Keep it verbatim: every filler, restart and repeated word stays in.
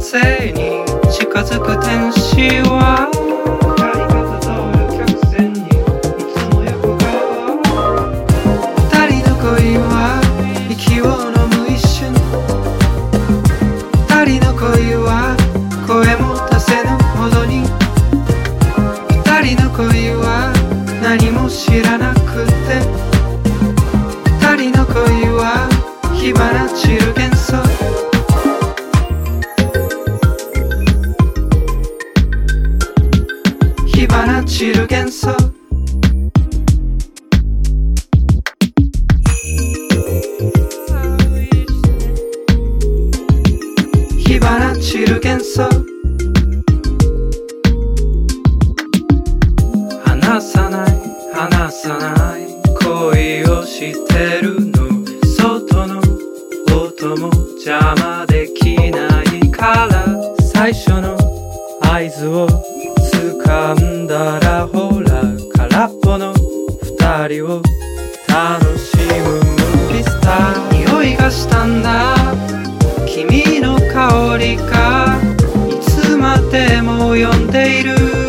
風に近づく天使は光が誘う客船にいつも横顔。二人の恋は息を飲む一瞬。二人の恋は声も出せぬほどに。二人の恋は何も知らなくて。二人の恋は火花散る幻想。火花散る幻想。火花散る幻想。離さない離さない恋をしてるの。外の音も邪魔できないから。最初の合図を掴んだらほら空っぽの二人を楽しむムービースター。匂いがしたんだ君の香りがいつまでも呼んでいる。